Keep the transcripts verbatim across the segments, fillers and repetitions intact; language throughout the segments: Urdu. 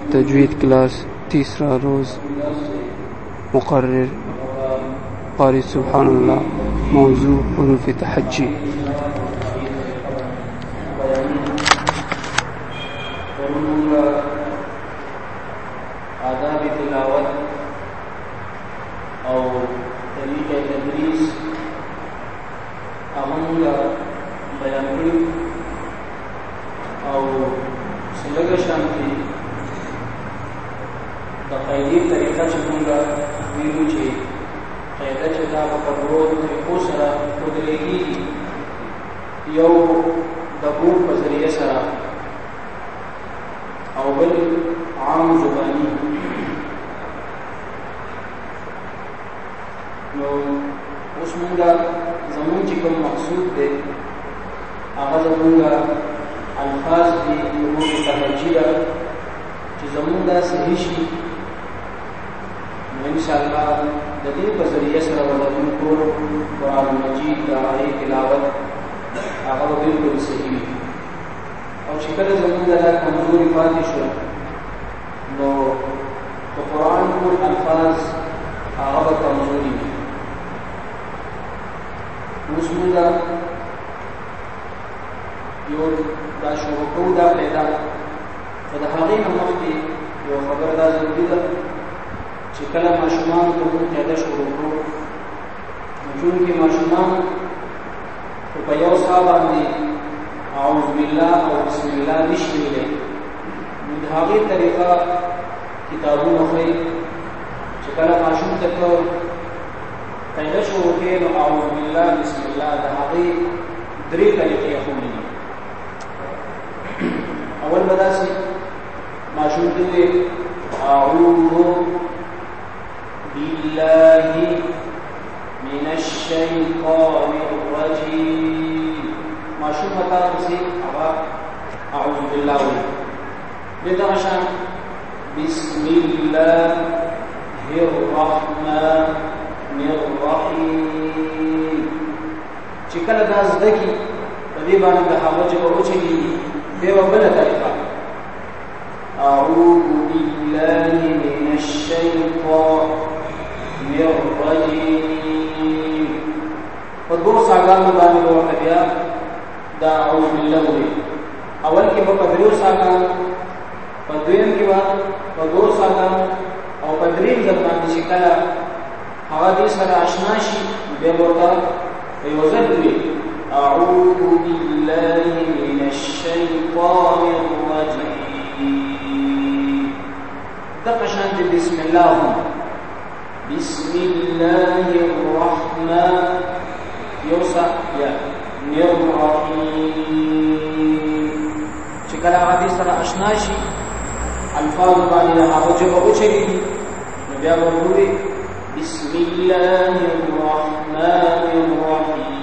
तजवीद क्लास तीसरा रोज़ मुकर्रर क़ारी सुब्हानल्लाह मौजू हुरूफ़ तहज्जी। आदाब तिलावत और तरीक़े तदरीस अमूला बयान करी और सिलग शांति बकायदी तरीक़ा चलूँगा वीरू छे क़ायदा चला पकड़ो तरीक़ों सरा कुदरेगी यो दबूर बजरिए सरा अव्वल आम जुबानी नो उसमुंगा ज़मून चिकम मकसूद दे आगा ज़मूंगा अल्फाज भी लोगों की तहज्जिया कि ज़मूंगा सही शी इंशाअल्लाह दलील बजरिए सरा वज़न को कुरान मजीद का आये तिलावत आगा बिल्कुल सही और शिकर ज़मूंगा ला कमजोरी फातिश नो तो कुरान को अल्फाज आगा कमजोरी में उसमुंगा यो दा शुरू दा पैदा खुदा हागी नमक की यो खबरदार जरूरी दा चिकला माशुमान को पैदा शुरू को चूंकि माशुमान तो पयो साहब आंदी आउज़ बिल्लाह और बिस्मिल्लाह निश्चिले मुधागी तरीका किताबों में चिकला माशुम तक पैदा शुरू के नो आउज़ बिल्लाह बिस्मिल्लाह दहागी दरी तरीके अखुनी अवल बदा से माशूम के आऊज़ु बिल्लाहि मिनश शैतानिर रजीम माशूम बता से आवा आऊज़ु बिल्लाह बेदाशान बिस्मिल्लाहिर रहमानिर रहीम चिकल दास दकी तभी बान दहावज को उछली बेवबल तरीका अऊज़ु बिल्लाहि मिनश शैतानिर रजीम और दो सागान में बान को कदिया दा अऊज़ु बिल्लाह अवल के बकदरियो सागान पदवीन के बाद और दो सागान और पदरीन जबान शिकला हवादी सर आशनाशी बेबोता बेवजद हुई أعوذ بالله من الشيطان الرجيم دقشان بسم الله بسم الله الرحمن يوسع يا الرحيم شكرا عادي سر أشناشي الفاظ بعد لها وجب وشري نبي أبو بسم الله الرحمن الرحيم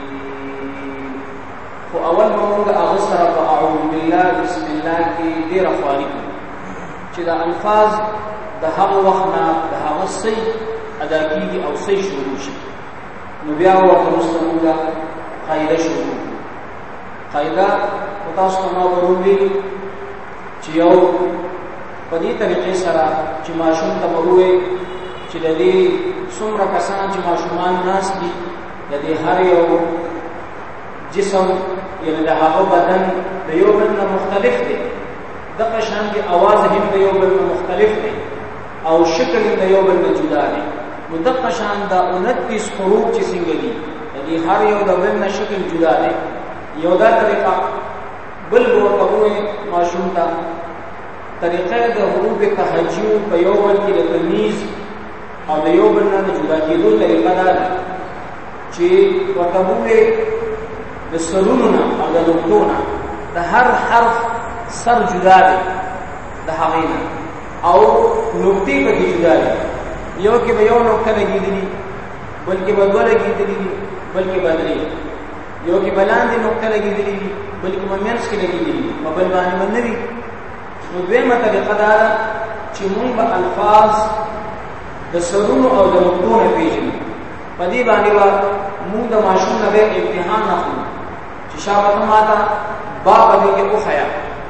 اول موږ هغه سره په اعوذ بالله بسم الله کې ډیر افوالي چې دا الفاظ د هغه وخت نه د هغه صحیح ادا کیږي او صحیح شروع شي نو بیا ورته مستموږه قاعده شروع قاعده تاسو نو ورولي چې یو په دې طریقې سره چې ماشوم ته وروي چې د دې څومره کسان چې ماشومان ناس دي د دې هر یو جسم یعنی د هغه بدن د یو بل نه مختلف دی دغه شان دی आवाज هم د یو بل نه مختلف دی او شکل د یو بل نه جدا دی نو دغه شان د انتیس حروف چې څنګه دي یعنی هر یو د بل نه شکل جدا دی یو دا طریقه بل ورته وې ماشوم ته طریقه د حروف تهجو په یو بل کې د تمیز او د یو بل نه جدا کېدو طریقه ده چې ورته وې د سرونو نه او د نقطو نه د هر حرف سر جدا دی د هغې نه او نقطې پکې جدا دي یو کې به یو نقطه لګېدلي بلکې به دوه لګېدلي دي بلکې به درې یو کې به لاندې نقطه لګېدلي دي بلکې به منځ کې لګېدلي دي په بل باندې به نه وي نو دویمه طریقه دا ده چې مونږ به الفاظ د سرونو او د نقطو نه پېژنو په دې باندې به مونږ د ماشوم نه به امتحان اخلو چې شابه ماته با په دې کې وښیه د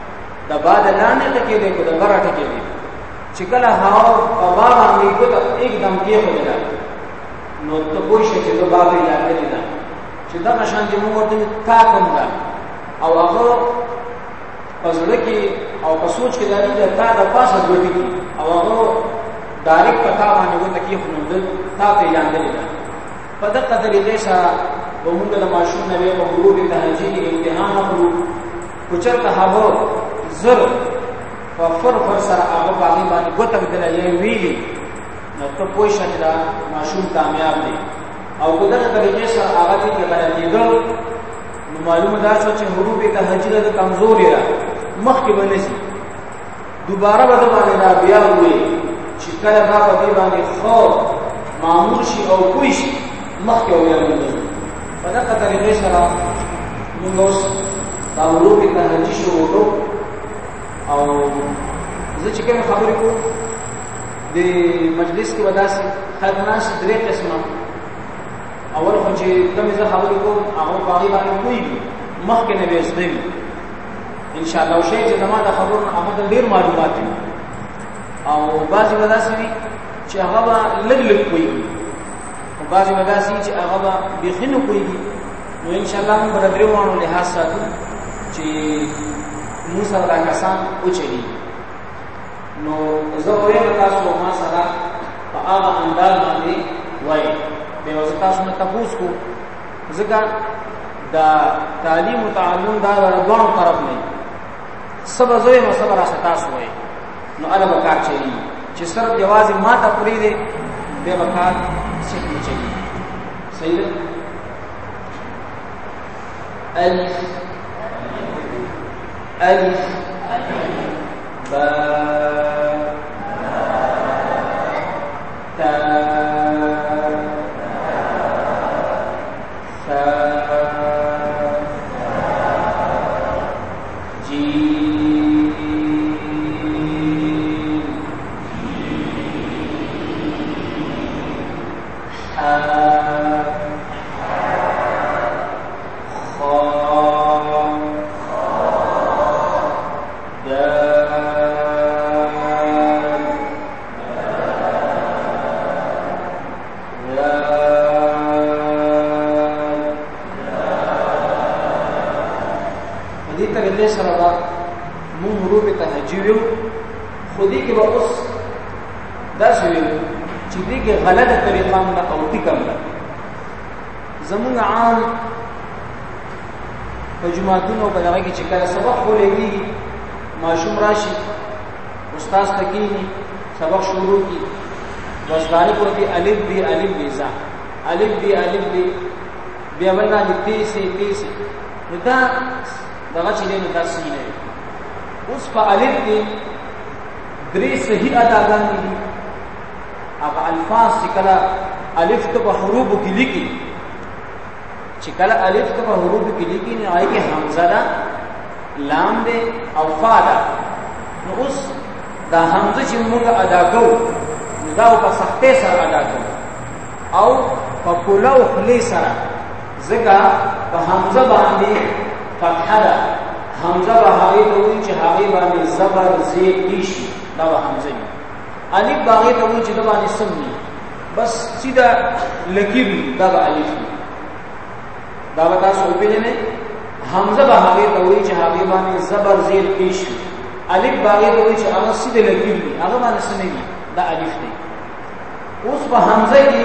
د بعد لاندې ټکی دی کو د بره ټکی دی چې کله هاو په با باندې کو ته एकदम کې هو دی نو ته کوئی شي چې د بابې لاندې دی چې دا نشان دې موږ ته تا کوم دا او هغه پزړه کې او په سوچ کې داري د تا د پاسه دوی کی او هغه ډایرک پتا باندې وته کې خنوندل تا په لاندې دی په دغه طریقې سره وموږ د ماشوم نه په غروب تهجی امتحان وکړو کوچرته هغه زر په فر فر سره هغه باندې باندې ګوتک دلې ویلي نو ته پوه شې دا ماشوم کامیاب دی او په دغه طریقې سره هغه دې غلطېدل نو معلومه ده چې غروب تهجی د کمزوري را مخکې ونشي دوباره به باندې دا بیا وي چې کله دا په دې باندې خو معمول شي او کوی شي مخکې ویل په دغه طریقې سره موږ اوس دا ورو په تهجی شو وکړو او زه چې کوم خبرې کوم د مجلس کې وداسي خدمات درې قسمه اول خو چې کوم زه خبرې کوم هغه په اړه باندې کوي مخکې نه وېستوي ان شاء الله شي چې زموږ د خبرونو هغه ډېر معلومات دي او بعضی وداسي چې هغه لږ لږ کوي بعضی مداسي چې هغه بخینو کوي نو ان شاء الله موږ درې وانه له ساتو چې موږ سره کسان او چلی نو زه وایم تاسو ما سره په هغه انداز باندې وای به وځ تاسو نه تاسو کو ځکه دا تعلیم او تعلم دا ورغونو طرف نه سبا زوی مو صبر تاسو وای نو اله وکړ چې صرف جواز ما ته پوری دی به وکړ سیکھنی چاہیے صحیح ہے الف الف با تا ثا جيم حا خودی کې به اوس دا شوی چې دې کې غلطه طریقه موږ او ټیکم ده زموږ عام په جمعتونو په دغه کې چې کله سبق ولېږي ماشوم راشي استاد تکینی سبق شروع کی وزداری کو دی الف بی الف بی زا الف بی الف بی بیا ولنا دې تیسه تیسه دا دغه چې نه تاسو نه اوس په الف کې درې صحیح اداګانې دي هغه الفاظ چې کله الف ته په حروف کې لیکي چې کله الف ته په حروف کې لیکي نه آی کې حمزه ده لام ده او فا ده نو اوس دا حمزه چې موږ ادا کوو دا په سختۍ سره ادا کوو او په کولو خلی سره ځکه په حمزه باندې فتحه ده حمزه به هغه ته وایي چې هغه باندې زبر زی کیشي دا حمزه دی الف باغې ته وایي چې دا باندې سمي بس سیده لکیر دا به الف دی دا به تاسو وپېژنئ حمزه به هغه ته وایي چې هغه باندې زبر زی کیشي الف باغې ته وایي چې هغه سیده لکیر دی هغه باندې سمي دا الف دی اوس په حمزه کې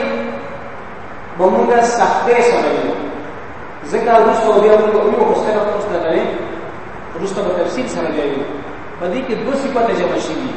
بمونږه سختې سره دی ځکه اوس په بیا موږ یو خسته خسته کوي رسته په تفصیل سره دی په دې کې دوه صفات جمع شوي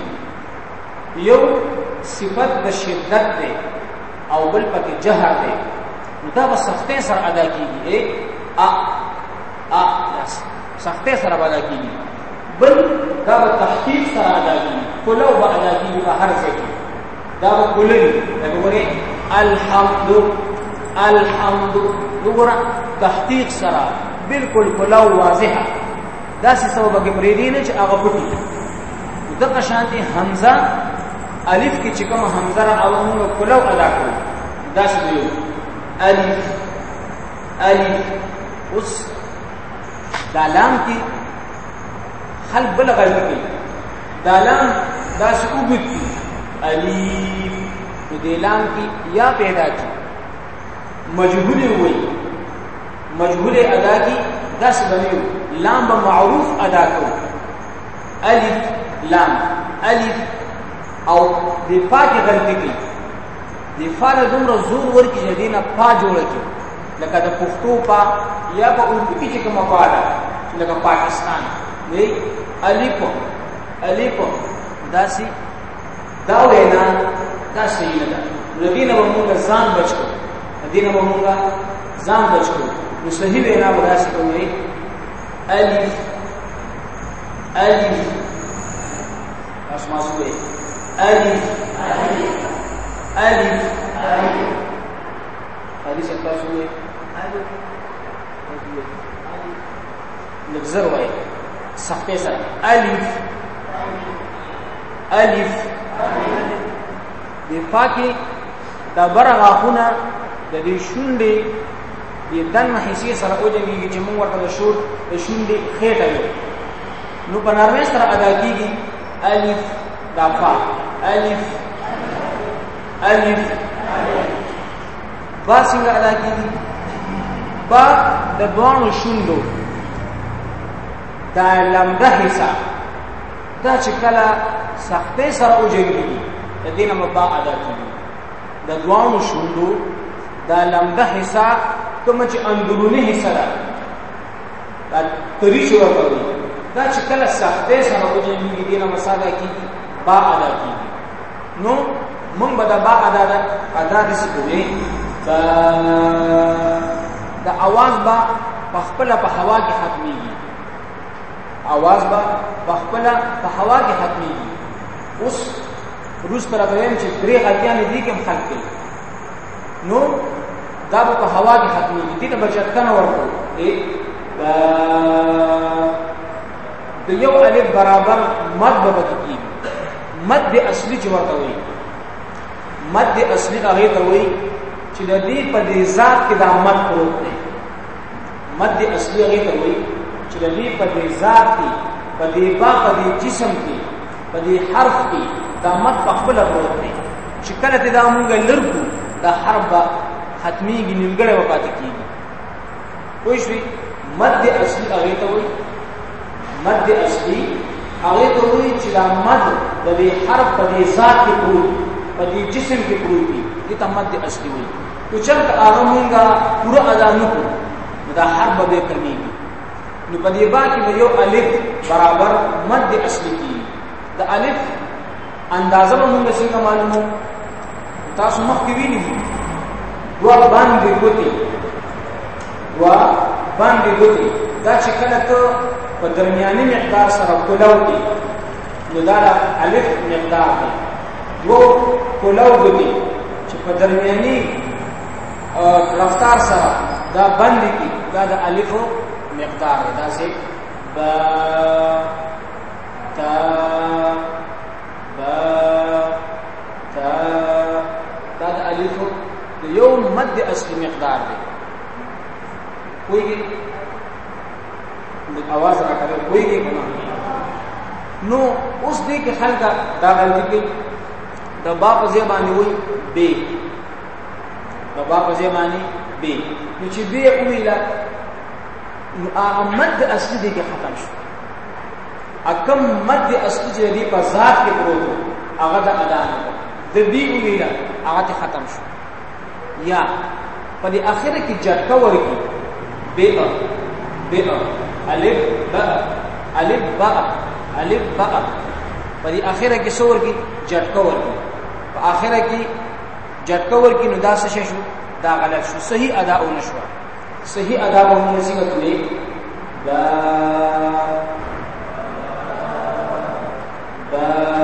یو صفت د شدت دی او بل پکې جهر دی دا په سختۍ سره ادا کیږي ا ا سختۍ سره ادا کیږي بل دا په تحقیق سره ادا کیږي کولو به ادا کیږي په هر ځای کې دا په کولو وګورئ الحمد الحمد وګورئ تحقیق سره بالکل کولو واضحه دا څه سبب کې پریدي نه چې هغه پټي دغه شانتي حمزه الف کې چې کوم حمزه را او موږ کولو ادا کړو دا څه دی الف الف اوس دا لام کې خلق بل غلطه کوي دا لام دا سکوبت کی الف نو د لام کی یا پیدا کی مجهول وي مجهول ادا کی داس بنیو لام به معروف ادا کو الف لام الف او د پاک غلطه کی د فار دومره زور ورکی جدينه پا جوړه کی لکه د پښتو پا یا په اردو کې چې کومه پا ده لکه پاکستان نه الف الف داسي دا وینا دا صحیح نه ده لدينا ومونږ ځان بچو لدينا ومونږ ځان بچو نو صحیح وینا وراسي کوي الف الف اسمع سوې الف الف الف حدیث تاسو وې الف لفظر وای صحته سره الف الف د پاکي د برغاخونه د دې شونډې د دنه حصے سره اوجنګي چې موږ ورته شور د شونډې خېټه وي نو په نرمه سره ادا کیږي الف د فا الف الف با څنګه ادا کیږي با د دوانو شونډو دا لمده حصہ دا چې کله سختې سره اوجنګي د دینه مبا ادا کیږي د دوانو شوندو دا لمده حصہ کوم چې اندرونی حصہ ده دا تری شو کوي دا چې کله سختې سره اوجنګي دینه مساله کیږي با ادا کیږي نو موږ به دا با ادا ده ادا دي سپوږی دا د आवाज با په خپل په هوا کې ختميږي आवाज با بخپلا په هوا کې ختميږي اوس روس پر راویم چې درې غلطیاں دي کوم خلک کوي نو دا په هوا کې ختميږي دې ته بچت کنه ورته ا د یو الف برابر مد به کیږي مد اصلي چې ورته وي مد اصلي هغه ته وي چې د دې په دې ذات کې د مد پروت دی مد اصلي هغه ته وي چې د دې په دې ذات کې په دې با په دې جسم کې په دې حرف کې دا مد خپل پروت دی چې کله ته دا مونږ لرګو دا حرف ختميږي نیمګړی وپات کیږي کوئی شي مد اصلي هغه ته وي مد اصلي هغه ته وي چې دا مد د دې حرف په دې ذات کې پروت په دې جسم کې پروت دی دې ته مد اصلي وي تو چې هغه مونږه پورا ادا نه کوو دا حرف به کمیږي نو په دې با کې یو الف برابر مد اصلي کی د الف اندازه موږ څنګه معلومو تاسو مخکې ویلي دوا باندې ګوتې دوا باندې ګوتې دا چې کله ته په درمیاني مقدار سره کولاو کې نو دا الف مقدار دی دو کولاو ګوتې چې په درمیاني رفتار سره دا باندې کې دا د الف مقدار دا سه با تا با تا دا د الف د یو مد اصلي مقدار دی کوئی د आवाज راکړي کوئی کنه نو اوس دې کې خلک دا غلطي کوي د با په ځای باندې وي بي د با په ځای باندې بي نو چې بي ویلا مد اصلي دې کې ختم شو اکم مد اصلي چې دې په ذات کې پروت هغه د ادا نه د دې ویلا هغه ته ختم شو یا په دې اخره کې جټکا ورکی ب ب الف با الف با الف با په دې اخره کې څور کې جټکا ورکی په اخره کې جټکا ورکی نو دا څه شو دا غلط شو صحیح ادا او نشو صحیح ادا به موږ څنګه کوي با با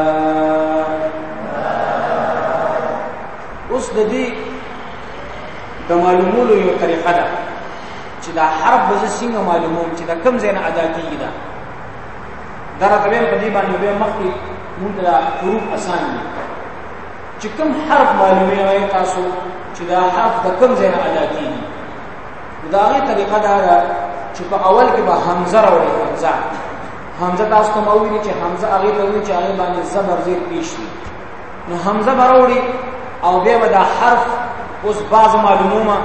اوس د دې د معلومولو یو طریقه ده چې دا حرف به څنګه معلوموم چې دا کوم ځای نه ادا کیږي دا درته به په دې باندې به مخکې موږ دا حروف آسان دي چې کوم حرف معلومه وي تاسو چې دا حرف د کوم ځای نه ادا کیږي دا غي طریقه دا چې په اول کې به حمزه راوړي حمزه حمزه تاسو ته موویل چې حمزه هغه ته وی چې هغه باندې زبر زیر پیش وي نو حمزه براوړي او بیا به دا حرف اوس باز معلومه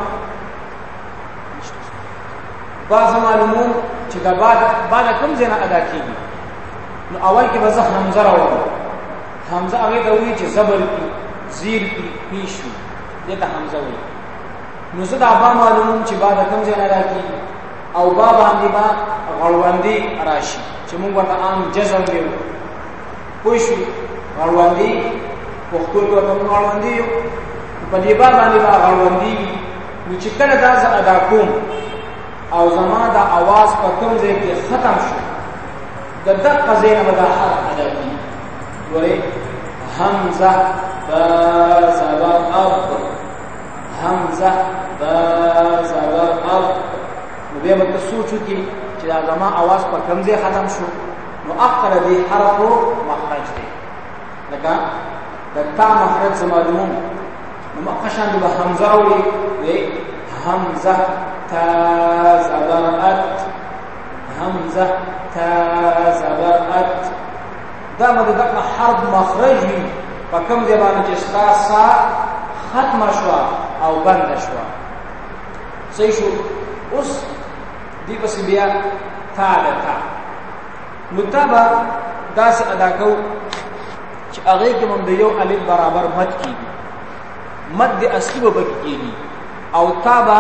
باز معلومه چې دا بعد بعد کوم ځای نه ادا کیږي نو اول کې به زه حمزه راوړم حمزه هغه ته وی چې زبر زیر پیش وي دا حمزه وی نو زه دا با معلومه چې بعد کوم ځای نه ادا کیږي او با باندې با غړوندې راشي چې موږ ورته عام جزم دیو پوښ غړوندې وختو ورته غړوندې په دې با باندې با غړوندې نو چې کله دا ز ادا کوم او زما دا आवाज په کوم ځای کې ختم شو د دقه ځای نه دا حرف ادا کیږي ورې حمزه با زبر اب حمزه با زبر اب نو بیا به سوچو کې چې دا زما आवाज په کوم ځای ختم شو نو اخر دې حرف مخرج دی لکه د تا مخرج زمالوم نو مقشان به حمزه وي وي حمزه تا زبر ات حمزه تا زبر ات دا مده دغه حرف مخرج وي په کوم ځای باندې چې ستا ختم شو او بند شو صحیح شو اوس دی پس بیا تا ده تا نو تا با داس ادا کو چې هغه کې مونږ یو الف برابر مد کیږي مد د اصلي به کیږي او تا با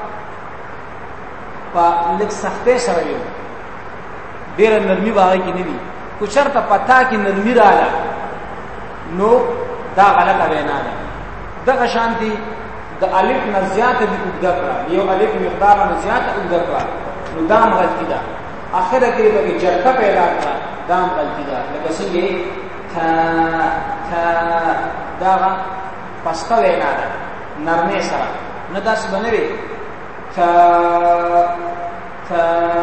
په لک سختې سره یو ډېر نرمي باندې کې نیوي کو چرته پتا کې نرمي رااله نو دا غلطه وینا ده دغه شانتي د الف نه زیاته د وګدکړه یو الف مقدار نه زیاته وګدکړه نو دا غلطی ده اخره کې به جرته پیدا کړه دا غلطی ده لکه څنګه تا تا دا پسته وینا ده نرمه سره نه داس بنوي تا تا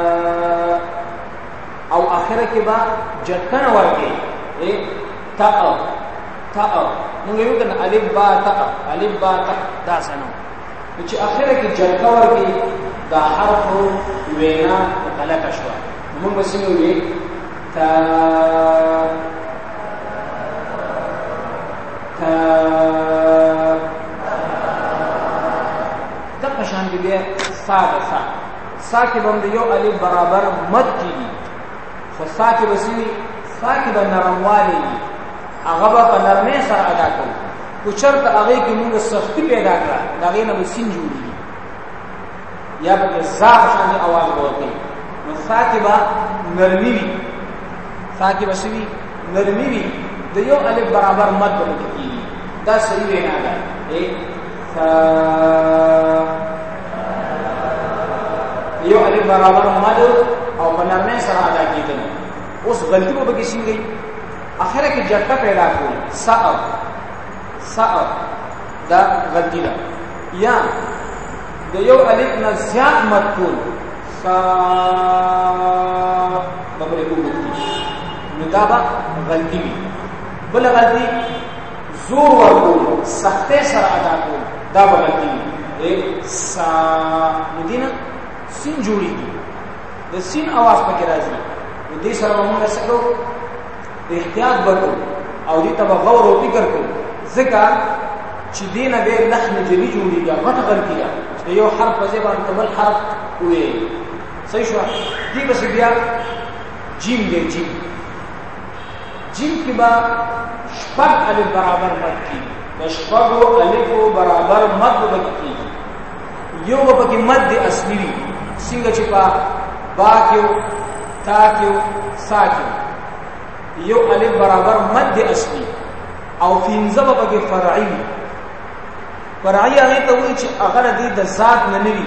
او اخره کې به جرته نه ورګي ا تا تا موږ یو کنه الف با تا الف با تا دا سنو چې اخره کې جرته ورګي دا حرف وینا غلطه شو موږ وسیمو وی تا تا د قشان دی سا د سا سا کې باندې یو الف برابر مد کیږي خو سا کې وسیمي سا کې د نرموالي هغه په نرمه سره ادا کوي کو چرته هغه کې موږ سختی پیدا کړه دا غي نه وسین جوړي یا به زاغ شان आवाज ورته نو ساکبه نرمي وي ساکبه شوی نرمي وي د یو الف برابر مد وکړي دا صحیح وینا ده ا یو الف برابر مد او په نرمه سره ادا کیږي اوس غلطي به کې شي اخره کې جټه پیدا کوي سا سا دا غلطی ده یا د یو الف نه زیات مد کول سا ببره وګورئ نو دا به غلطی وي بل غلطی زور ورکول سختۍ سره ادا کول دا به غلطی وي سا مدینه سین جوړیږي د سین आवाज پکې راځي نو دې سره موږ څه کوو احتیاط وکړو او دې ته غور او فکر کوو ځکه چې دینه به لحن جلی جوړیږي غټ غلطی ده یو حرف په ځای باندې بل حرف وې صحیح شو دې بس بیا جیم دې جیم جیم کې با شپږ الف برابر مد کی د شپږو الف برابر مد وکړي یو په کې مد اصلي وي څنګه چې با با کې تا کې سا کې یو الف برابر مد اصلي او پنځه په کې فرعي فرعي هغه ته وایي چې هغه د ذات نه نوي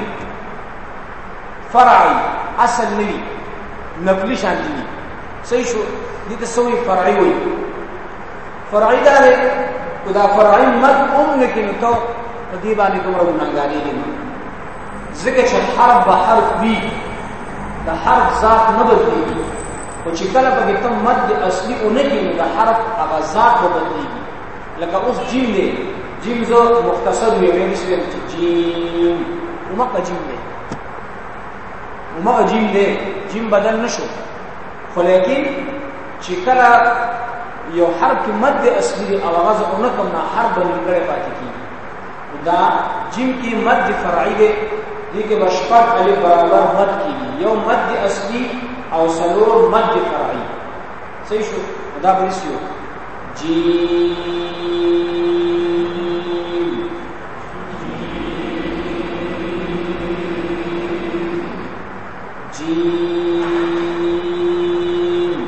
فرعي اصل نوي نقلي شان دي صحیح شو دي ته سوي فرعي وایي فرعي دا له خدا فرعي مد اوم لیکن تو په دې باندې کومه ګناګاري دي ځکه چې حرف به حرف وي دا حرف ذات نه بدلېږي او چې کله په دې مد اصلي اونګي دا حرف هغه ذات بدلېږي لکه اوس جیم دی جیم زو مختصر وي مې نشم چې جیم ومقه جیم دی ومقه جیم دی جیم بدل نشو خو لیکن چې کله یو حرف کې مد اصلي او غز اونکم نه حرف بنګړې پاتې کیږي دا جیم کې مد فرعي دی دې کې بشپړ الف برابر مد کیږي یو مد اصلي او سلور مد فرعي صحیح شو دا به شو جیم جیم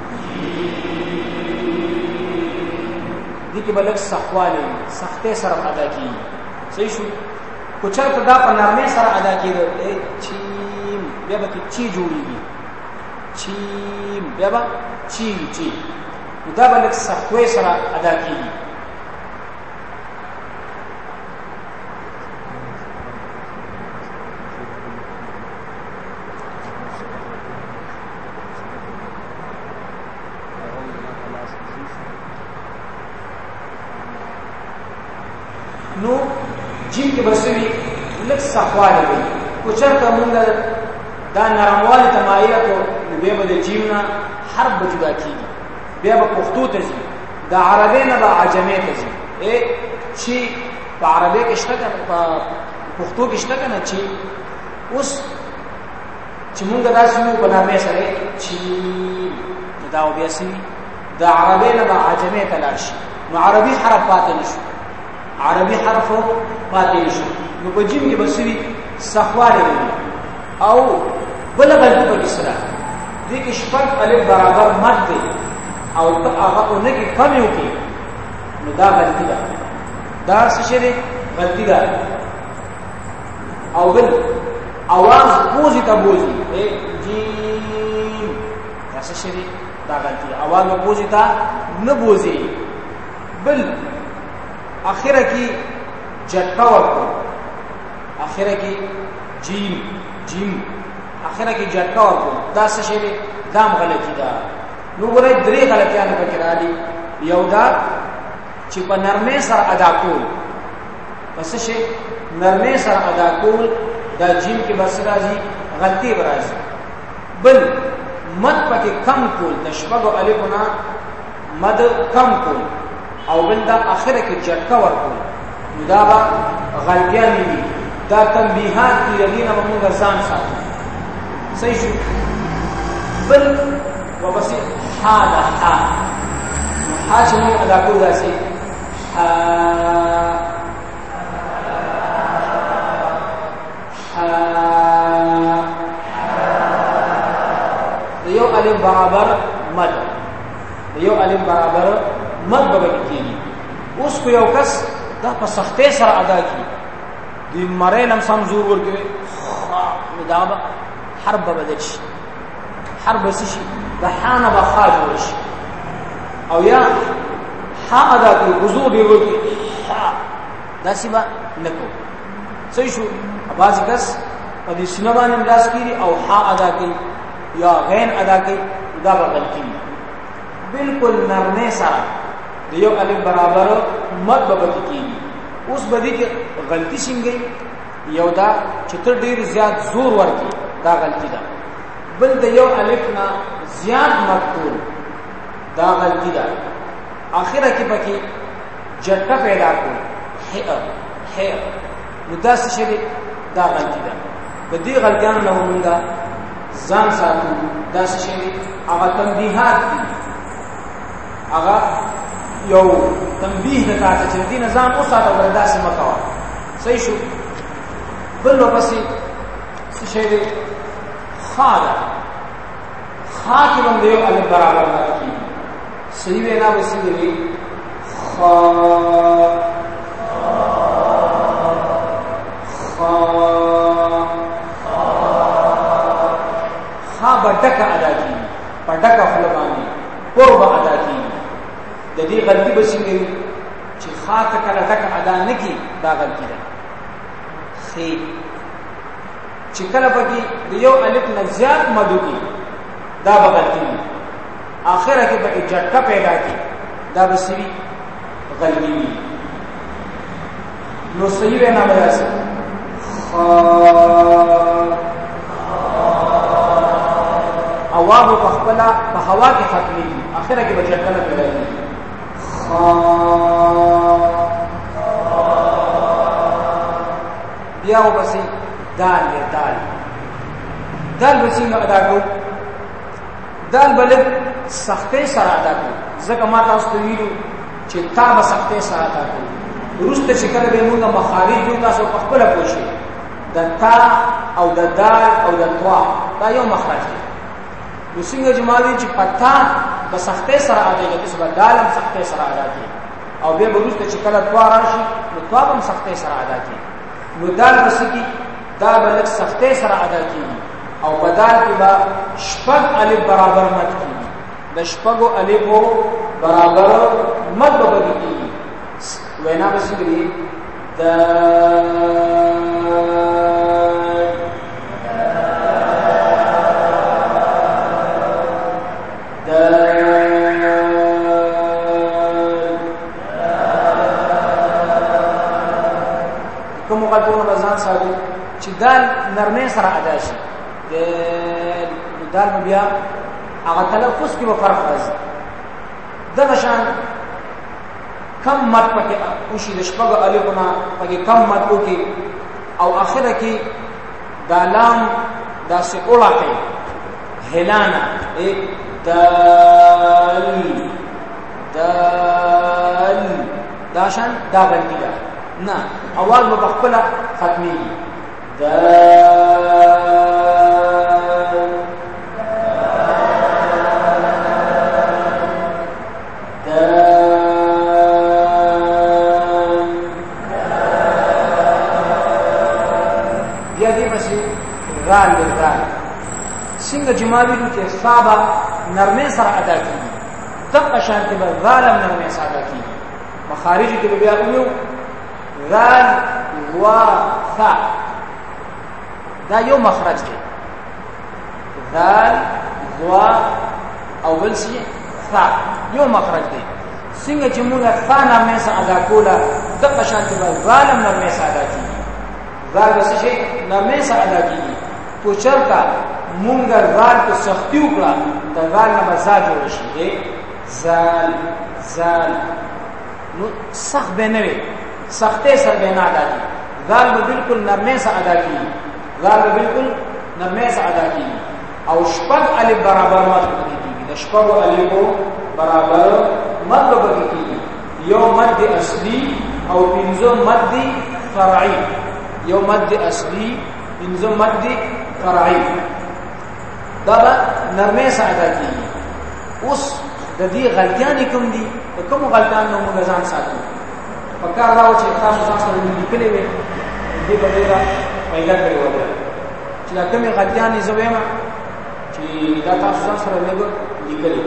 دې کې بلک سخواله سخته سره ادا کیږي صحیح شو کوچا ته دا په نرمه سره ادا کیږي چیم بیا به چی جوړیږي چیم بیا به چی چی دا بلک سخته سره ادا کیږي نو جیم کې بسوي لک صحواله وي کو چرته مونږ دا نرمواله تمایل کو به به جیم نه حرف جدا کیږي بیا په پښتو ته ځي دا عربی نه به عجمی ته ځي اے چې په عربی کې شته په پښتو کې شته کنه چې اوس چې مونږ دا شنو په نامه سره چې دا بیا سي دا عربی نه به عجمی ته لاړ شي نو عربي حرف پاتې نشي عربي حرف پاتې نشي نو په جیم کې بسوي صحواله وي او بل غلطي په سره دې کې شپږ الف برابر مد دی او هغه اونې کې کم یو کې نو دا غلطي ده دا څه شی دی غلطي ده او بل आवाज پوزي ته بوزي اے جیم دا څه شی دی دا غلطي आवाज پوزي ته نه بوزي بل اخره کی جټا ورکو اخره کی جیم جیم اخره کی جټا ورکو دا څه شی دی دام غلطی ده نو ورې درې غلطیاں پکې راځي یو دا چې په نرمه سره ادا کول پس شي نرمه سره ادا کول دا جیم کې بس راځي غلطي راځي بل مد پکې کم کول د شپږو الفونه مد کم کول او بل دا اخره کې جټکا ورکول دا با غلطیاں دي دا تنبیحات دي لدينا موږ ځان ساتو صحیح شو بل وبس ح دا ح ح چې موږ ادا کوو داسې ح ح یو الف برابر مد یو الف برابر مد به کیږي اوس کو یو کس دا په سختۍ سره ادا کی دی مړې لم سم زور ورکوي دا حرب بدل شي حرب شي د حانه به خاج ورشي او یا ح ادا کی حضور دی ورکی دا سیبا نکو صحیح شو اباز کس په دې سینه باندې انداز کیږي او ح ادا کی یا غین ادا کی دا به غلطی بالکل نرمه سره دیو الف برابر مد ببکی کیږي اوس بدی کې غلطی څنګه یو دا چې تر ډیر زیات زور ورکی دا غلطی ده بل د یو الف نه زیات مد کول دا غلطی ده اخره کې پکې جټه پیدا کول ح ح مداس شری دا غلطی ده د دې غلطیانو نه مونږه ځان ساتو دا شری هغه تنبیحات دي هغه یو تنبیه د تاسو چې دې نظام او ساده ولداسه مکوا صحیح شو بل نو پسې څه شی دی خاله خا کې باندې یو الف برابر راځي صحیح وینا وسیله دی خا خا خا بټکا ادا کی پټکا فلبانی قرب ادا کی د دې غلطي به څنګه چې خاطه کله تک ادا نه کی دا غلطي ده خې چې کله پکې د یو الف نه زیات مدو کی دا به غلطي ده اخره کې به جټکا پیدا کی دا به سوي غلطي وي نو صحیح وینا به راځي خا اواب په خپل په هوا کې ختمي اخره کې بچا کله پیدا کیږي خا بیا وبسي دال دال دال وسیله ادا کو دال بل سختې سره ادا کو ځکه ما تاسو ته ویلو چې تا به سختې سره ادا کو ورسته چې کله به موږ مخارج یو تاسو په خپل پوښي د تا او د دال او د طوا دا یو مخرج دی نو څنګه جماوی چې پتا به سختې سره ادا کیږي چې به دال هم سختې سره ادا کیږي او به ورسته چې کله طوا راشي نو طوا هم سختې سره ادا کیږي نو دال وسکی دا بلک سختې سره ادا کیږي او بدال کې با شپږ الف برابر مد کیږي د شپږو الفو برابر مد به کیږي وینا به سګري د کوم غلطونه بزان ساده چې دال نرمه سره ادا شي د دال بیا هغه تلفظ کې به فرق راځي د نشان کم مد پکې او شي د شپږ الفونه پکې کم مد وکي او اخره کې دالام داسې اولاته هلانا ایک دال دال داشان دا باندې دا نه اواز په خپل ختمي دال غال غال څنګه جماوی چې صابه نرمه سره ادا کیږي دغه شان کې به غالم نرمه سره ادا کیږي مخارج کې بیا یو غال و ثا دا یو مخرج دی غال و او بل شي ثا یو مخرج دی څنګه چې موږ ثا نرمه سره ادا کوله دغه شان کې به غالم نرمه سره ادا کیږي غال به شي نرمه سره ادا کیږي کو چرتا مونږه غال په سختي وکړه د غال نه مزاج جوړ شي زال زال نو سخت به نه وي سختي سره به نه ادا کیږي غال به بالکل نرمه سره ادا کیږي غال به بالکل نرمه سره ادا کیږي او شپږ الف برابر مد کیږي د شپږ الفو برابر مد کیږي یو مد اصلي او پنځه مد فرعي یو مد اصلي پنځه مد فرعي دا نرمه سره ادا کیږي اوس د دې غلطیاں کوم دي کوم غلطیاں نو موږ ځان ساتو پکار راو چې تاسو ځان سره لیکلې وي دې بدله پیدا کړی و چې دا کومه غلطیاں نه زویما چې دا تاسو ځان سره لیکلې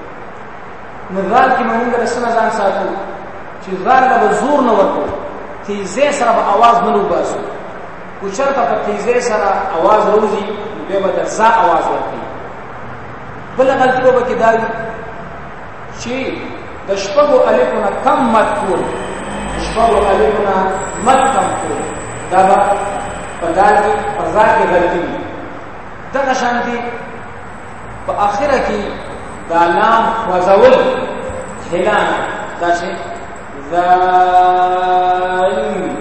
نو غال کې موږ رسنه ځان ساتو چې غال له زور نه ورکو تیزه سره به आवाज نه وباسو کوچر په تیزه سره आवाज روزي به به درځه आवाज ورکړي بل غلطي به کې دا چې د شپږو الفونو کم مد کول شپږو الفونو مد کم کول دا په دال کې په ځای کې غلطي ده دا شانتي په اخره کې دا نام وزول هلان دا شي ذال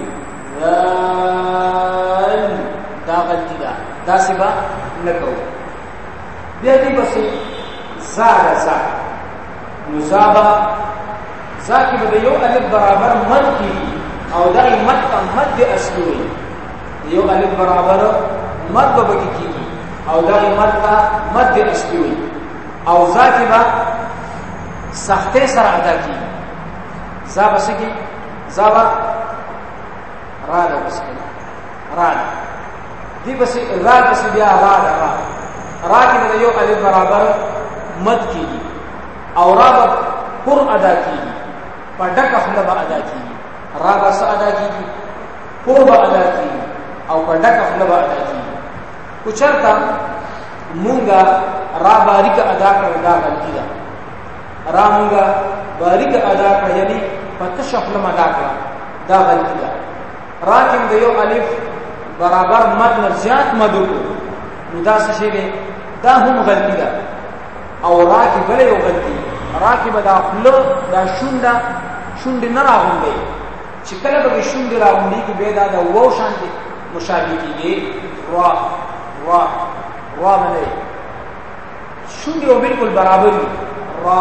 ذال دا غلطي ده دا سبا نکو بیا دې بس زاد زاد نزابا زاکی به یو الف برابر مد کی او دای مد کا مد اصلي یو الف برابر مد به کی او دای مد کا مد اصلي او زاکی با سخته سره ادا کی زابا سکی زابا را ده بس را دی بس را بس بیا را ده را را کی به یو الف برابر مد کی او را به پر ادا کیږي په ډکه خپل به ادا کیږي را به س ادا کیږي پر به ادا کیږي او په ډکه خپل به ادا کیږي کو چرته مونږه را باریک ادا کړو دا غلطی ده را مونږه باریک ادا کړ یعنی په تشخل ادا کړ دا غلطی ده را کې د یو الف برابر مد نه زیات مد کو نو دا څه شی دی دا هم غلطی ده. او را کی بل یو غلطی را کی بدا خپل دا شونډه شونډه نه راغونډي چې کله به شونډه راغونډي کې به دا د وو شانتي مشابه کیږي را را را باندې شونډه او بالکل برابر دي را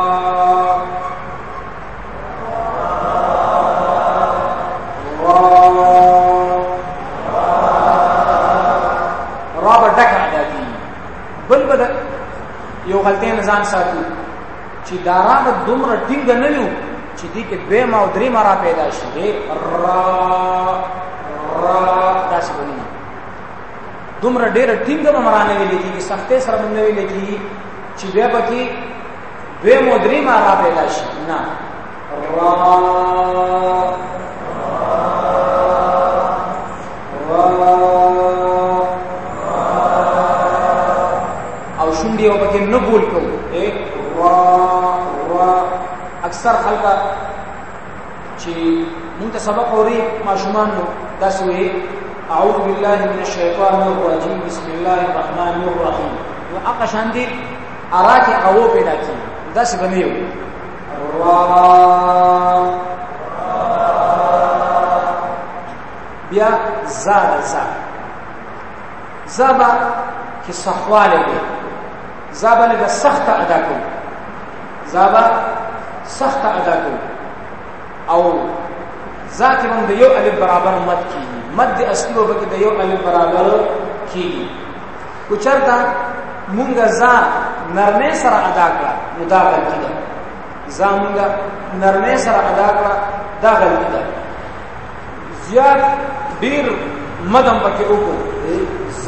را را بټک ادا دي بل بل یو غلطی نزان ساتو چې دارا د دومره ټینګ نه لیو چې دې کې دوه ما او درې مرا پیدا شي را را داسې ونی دومره ډېر ټینګ مرانه ویلې چې سختې سره باندې ویلې چې چې بیا پکې دوه ما درې مرا پیدا شي نه را او شونډې او پکې نه بول کوو اکثر خلک چې موږ ته سبق اوري ماشومان نو داسې وي اعوذ بالله من الشیطان الرجیم بسم الله الرحمن الرحیم نو هغه شان دي اراکه او پیدا کی داسې بنیو بیا زاد زاد زابا کی صحواله دي زابا له سخت ادا کوي زابا سخت ادا کوي او ذات من د یو الف برابر مد کیږي مد اصلي وبکه د یو الف برابر کیږي کو چرته مونږه ز نرمه سره ادا کړه نو دا غلطی ده ز مونږه نرمه سره ادا کړه دا غلطی ده زیات ډیر مدم پکې وکړو ز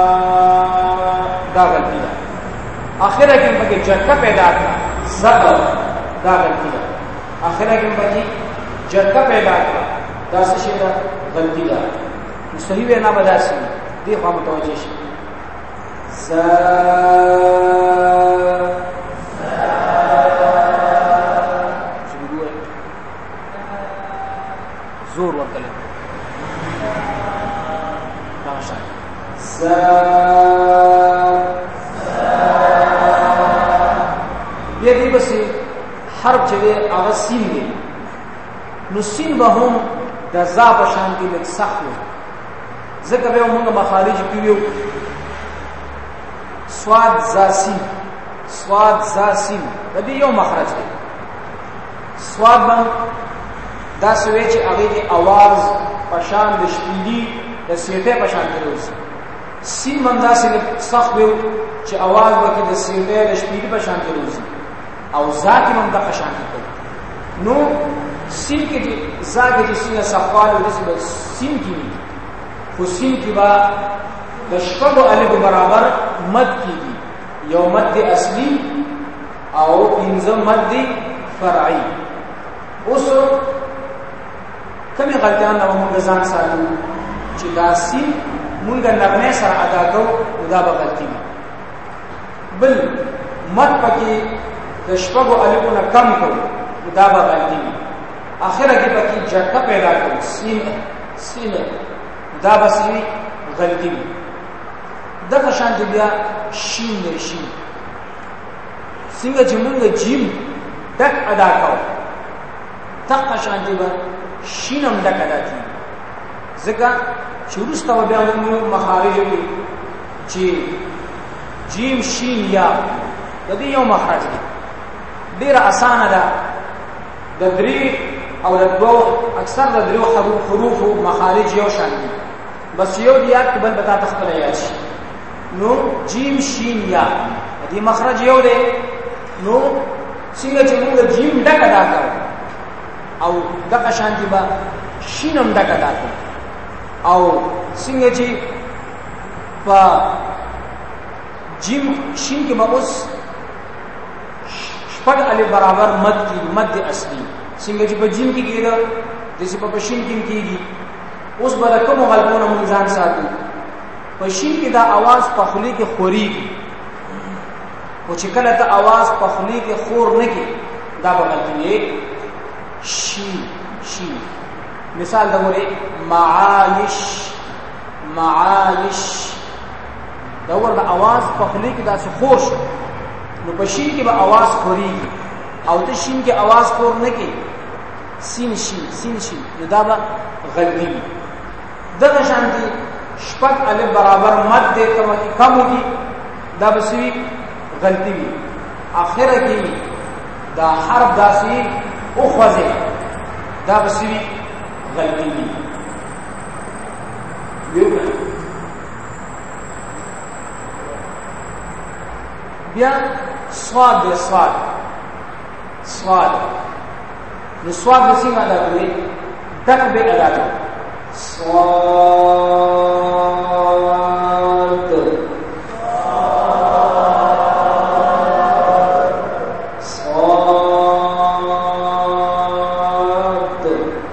دا غلطی ده اخره کې پکې جټه پیدا کړه ز دا غلطی ده اخره کې پکې جټه پیدا کړه دا څه شي ده غلطی ده صحیح وینا بداسي دي خو متوجه شي ز زور ورکړل ماشا ز بیا دې بس حرف چې هغه سین دی نو سین به هم د ز په شان کې لږ سخت وي ځکه به موږ مخارج پیو صاد ز سین صاد ز سین د دې یو مخرج دی صاد باندې دا سوي چې هغه دی आवाज په شان د شپېلي د سیټه په شان کې وي سین باندې دا سخت وي چې आवाज وکړي د سیټه د شپېلي په شان کې وي او ذات هم د قشان کوي نو سین کې چې ذات کې سینه صفوال او د سین کې خو سین کې با د شپږو الف برابر مد کیږي یو مد اصلي او پنځم مد فرعي اوس کمی غلطیان نو موږ ځان ساتو چې دا سین موږ نرمه سره ادا کوو دا به غلطي بل مد پکې د شپږو الفونو کم کوو دا به غلطي وي اخره کې پکې جټه پیدا کوي سین سین دا به سوي غلطي وي دغه شان دی بیا شین دی شین څنګه چې موږ جیم ټک ادا کوو دغه شان دی به شینم ډک ادا کیږي ځکه چې وروسته بیا موږ مخارج وي چې جیم شین یا د دې یو مخرج دی ډیر اسانه ده د درې او د دوه اکثر د درو حروف مخارج یو شان دي بس یو دی یاد بل بتا تخپل یاد شي نو جیم شین یا دې مخرج یو دی نو څنګه چې موږ جیم ډک ادا کوو او دغه شان دي با شینم ډک ادا کوو او څنګه چې په جیم شین کې مبوس شپږ الف برابر مد کی مد اصلي څنګه چې په جیم کې کېده د څه په شین کې کېږي اوس به کوم غلطونه مونږ ځان ساتو په شین کې دا आवाज په خلی کې خوريږي او چې کله ته आवाज په خلی کې خور نه کی دا به غلطي وي شی شی مثال دا وره معايش معايش دا ور د आवाज په خلی کې داسې خوش نو په شین کې به आवाज خوري او ته شین کې आवाज خور نه کې سین شین سین شین نو دا به غلطي دغه شانتي شپږ الف برابر مد دې کوم کې کم وي دا به سوي غلطي وي اخره کې دا حرف داسي او خوځي دا به سوي غلطي وي بیا صاد به صاد صاد نو صاد به څنګه ادا کوي دک به ادا کوي صاد صاد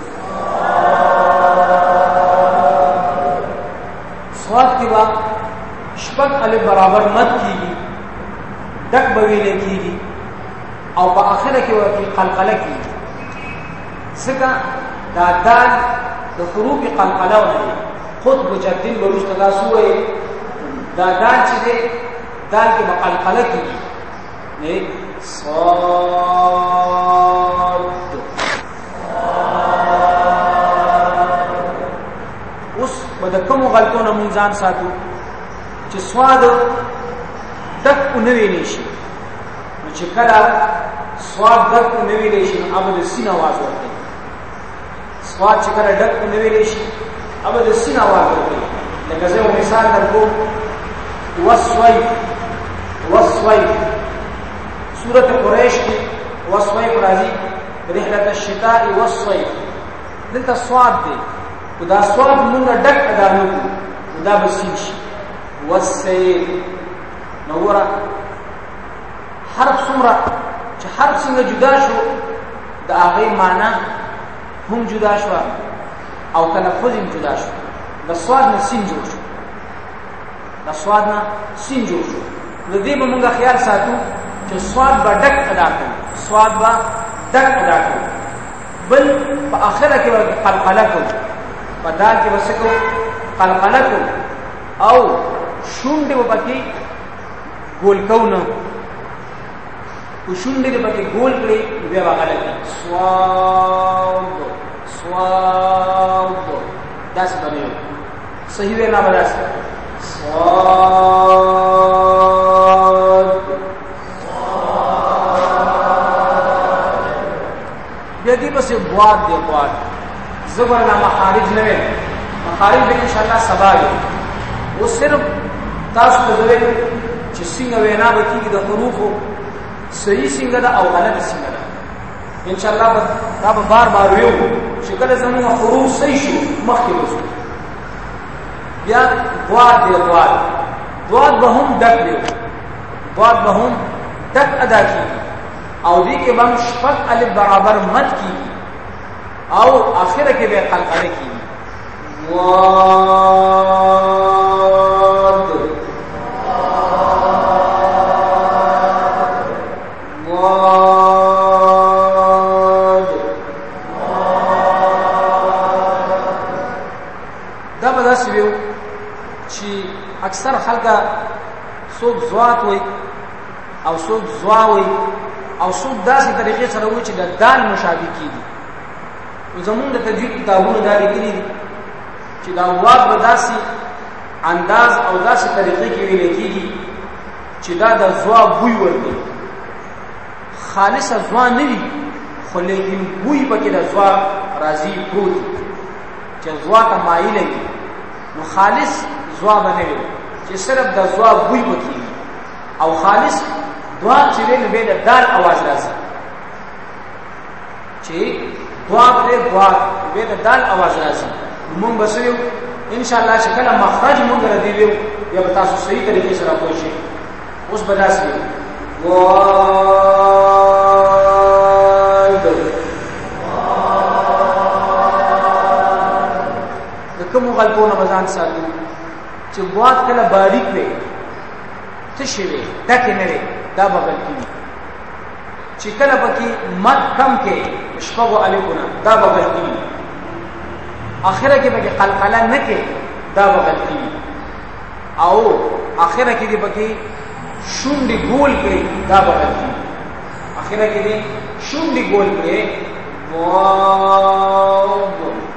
صاد کی با شپږ الف برابر مد کیږي دک بویل کیږي او په اخره کې ورته قلقله کیږي څنګه دا دال د حروف قلقله ونه خود مجدد ورش تاسوې دا دال چې ده دال کې قلقله کیږي نه صاد اوس بده کوم غلطونه مونږ ځان ساتو چې سواد دک نه ویلې شي نو چې کله سواد دک نه ویلې شي نو ابد سین आवाज ورته سواد چې کله دک نه ویلې شي ابد سین आवाज ورته لکه زه مثال درکو وصویف وصویف سورۃ قریش کې وصویف راځي رحلت الشتاء والصيف دلته سواد دی دا سواد موږ دک ادا نه کوو دا به سین شي والسيف نورا حرف سمرا چې حرف څنګه جدا شو د هغه معنی هم جدا شو او تلفظ هم جدا شو د سواد نه سین جوړ شو د سواد نه سین جوړ شو د دې به موږ خیال ساتو چې سواد به ډک ادا کوي سواد به ډک ادا کوي بل په اخره کې به قلقله کوي په دال کې به څه کوي قلقله کوي او شونډه وبکی ګول کونه او شونډه دې پکې ګول کړې بیا وغاله سواب سواب داس باندې صحیح وینا بداس سواب بیا دې پسې بواد دې بواد زبر نه مخارج نه وي مخارج به ان شاء الله سبا وي او صرف تاسو ته زوی چې څنګه وینا وکړي د حروفو صحیح څنګه ده او غلط څنګه ده ان شاء الله دا به بار بار ویو چې کله زموږ حروف صحیح شي مخکې وځو بیا ضاد دی ضاد ضاد به هم دک دی ضاد به هم دک ادا کیږي او دې کې به شپږ الف برابر مد کیږي او اخره کې به قلقله کیږي ضاد ضاد دا به داسې ویو چې اکثر خلک څوک ضاد وایي او څوک ضا وایي او څوک داسې طریقې سره وایي چې د دال مشابه کیږي زمونږ د تجوید کتابونو دا لیکلي دي چې دا واو په داسې انداز او داسې طریقې کې ویل کېږي چې دا د ضا بوی ورته خالص ضا نه وي خو لیکن بوی پکې د ضا راځي پروت چې ضا ته مایل وي نو خالص ضا باندې وي چې صرف د ضا بوی پکې او خالص ضا چې نه به د دال आवाज راځي چې ضا په ضا به د دال आवाज راځي موږ بسوي ان شاء الله شکل مخرج موږ ردی ویو یا تاسو صحیح طریقې سره پوه شئ اوس بداسي وای د کوم غلطونه بزان ساتي چې بوات کله باریک وي څه شي وي دکې نه وي دا بغل کی چې کله پکې مد کم کې شپږو الفونه دا بغل کی اخره کې به قلقله نه کې دا بغل کی او اخره کې دې پکې شونډې ګول کړي دا به غلطي اخره کې دې شونډې ګول کړي واو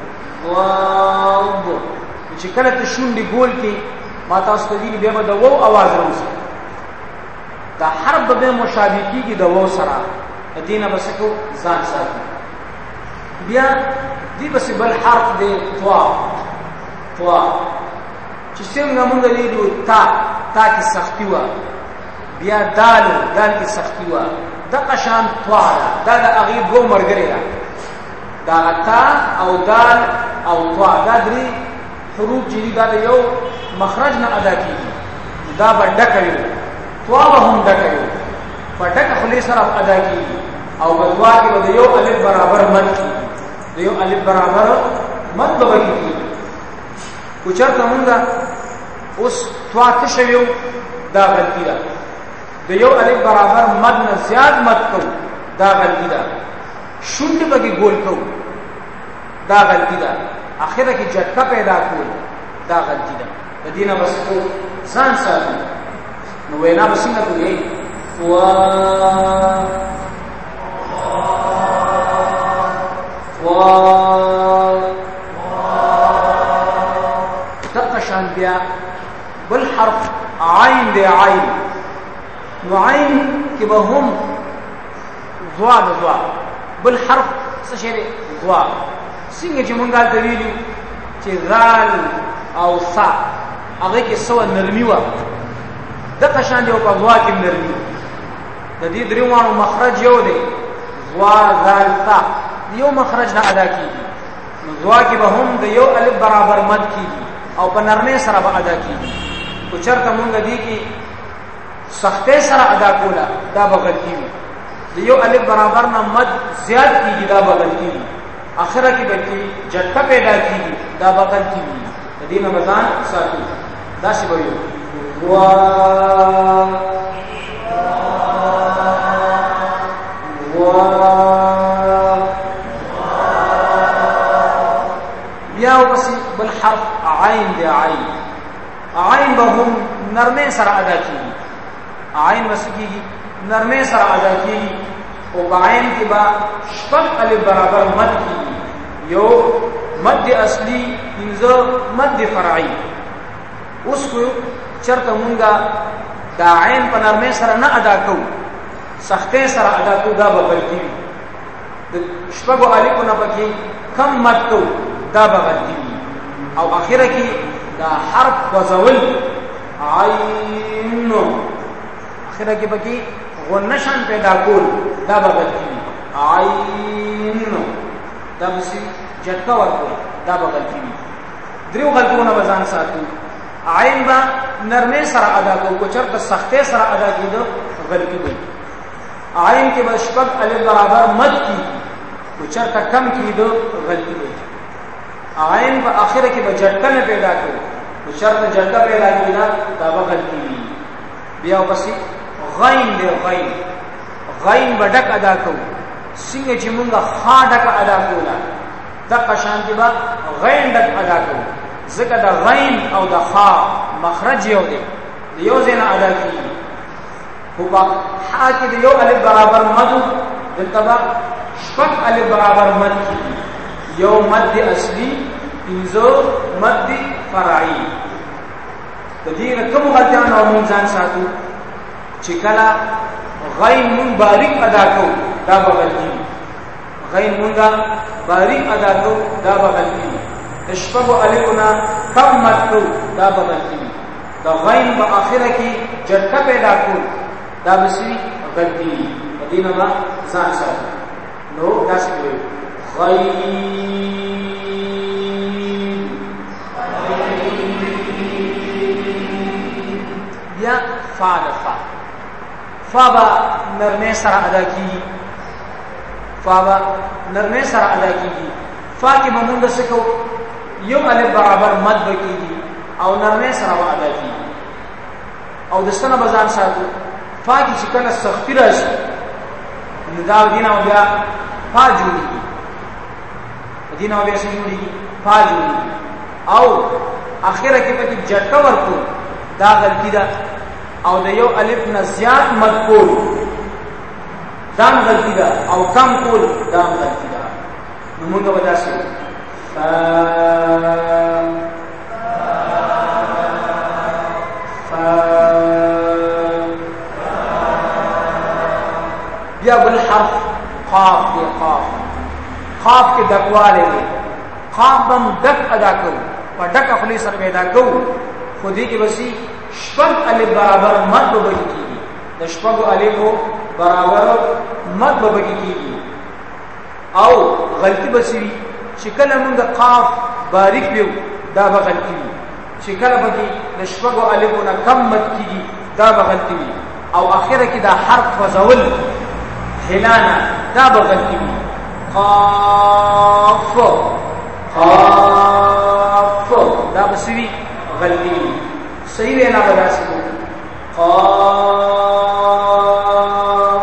واو چې کله ته شونډې ګول کړي ما تاسو ته ویلي بیا به د وو اواز راوځي دا حرف به مشابه کېږي د وو سره دینه بس کو ځان ساتي بیا دی بس بل حرف دی طوا طوا چې څنګه مونږ لیدو تا تا کې سختی و بیا دال دال کې سختی و د قشان طوا دا د اغي دو مرګري دا تا او دال او طوا دا درې حروف چې دا یو مخرج نه ادا کیږي دا به ډکوي طوا به هم ډکوي په ډکه خلی سره ادا کیږي او په طوا کې به یو الف برابر مد کیږي د یو الف برابر مد به کیږي کو چرته مونږه اوس طوا تشویو دا غلطی ده د یو الف برابر مد نه زیات مد کو دا غلطی ده شونډه به ګول کو دا غلطی ده اخره کې جټکا پیدا کول دا غلطی ده د دینه بس کو ځان ساتي نو وینا بسنګ کوي وا وا تقشان بیا بل حرف عین دی عین نو عین کې به هم ضوا ضوا بل حرف څه شی دی ضوا څنګه چې مونږه د ویلو چې غال او صا هغه کې سو نرمي و د قشان دی او په ضوا کې نرمي د دې دریوانو مخرج یو دی ضوا غال صا یو مخرج نه ادا کیږي نو ضوا کې به هم د یو الف برابر مد کیږي او په نرمه سره به ادا کیږي او چرته مونږ دی کې سختې سره ادا کولا دا به غلطي وي د یو الف برابر نه مد زیات کیږي دا به غلطي وي اخره کې به جټکا پیدا کیږي دا به غلطي وي د دې رمضان ساتي دا شی به وي وا وا بیا وسی بل حرف عین دی عین عین به هم نرمه سره ادا کیږي عین وسکیږي نرمه سره ادا کیږي او عین کې با شپږ الف برابر مد کیږي یو مد اصلي انځه مد فرعي اوس کو چرته مونږه دا عین په نرمه سره نه ادا کوو سختې سره ادا کوو دا به غلطي وي د شپږ الفونه پکې کم مد کوو دا به غلطي وي او اخره کې دا حرف وزول عین اخره کې پکې غنشان پیدا کول دا به غلطي وي عین دا به جټکا ورکول دا به غلطي وي دریو غلطونه به ځان ساتو عین با نرمه سره ادا کو کو چرته سختې سره ادا کیدو غلطي وي عین کې به شپږ الف برابر مد کی کو چرته کم کیدو غلطي وي عین په اخره کې به جټکا نه پیدا کو کو چرته جټکا پیدا کیدا دا به غلطي وي بیا پسې غین دی غین غین به ډک ادا کو څنګه چې مونږه خا ډک ادا کولا د قشان دی با غین ډک ادا کو ځکه د غین او د خا مخرج یو دی یو ځای ادا کیږي خو با حا کې د یو الف برابر مد د تبع شپږ الف برابر مد کیږي یو مد اصلي انځو مد فرعي د دې کوم غلطیان او مونږ ځان ساتو چې کله غین مون باریک ادا کو دا به غلطي غین مونږه باریک ادا کو دا به غلطي اشفق الفنا کم مد کو دا به غلطي دا غین په اخره کې جټکا پیدا کو دا به سي غلطي دینه ما ځان ساتو نو دا څه وي غین یا فعل فعل فابا نرمه سره ادا کیږي فابا نرمه سره ادا کیږي فا کې مونږ څه کو یو الف برابر مد بکیږي او نرمه سره ادا کیږي او د ستنه بازار ساتو فا کې چې کله سختی راشي نو دا دینه بیا فا جوړیږي دینه بیا څه جوړیږي فا جوړیږي او اخره کې پکې جټکا ورکو دا غلطی ده او د یو الف نه زیات مد کول دا غلطی ده او کم کول دا غلطی ده. نو موږ به داسې فا فا بیا بل حرف قاف دی. قاف قاف کې ډکواله دی. قاف بم ډک ادا کوو په ډک خلی سره ادا کوو خو دې کې وسی شپږ الف برابر مد به کیږي. د شپږ الفو برابر مد به کیږي او غلطی بسی چې کله موږ قاف باریک ویو دا به غلطی وي، چې کله به د شپږ الفو نه کم مد کیږي دا به غلطی وي او اخره کې دا حرف وزول هلانا دا به غلطی وي. قاف قاف دا بسوی غلطی وي. صحیح وینا به داسې کوو قاف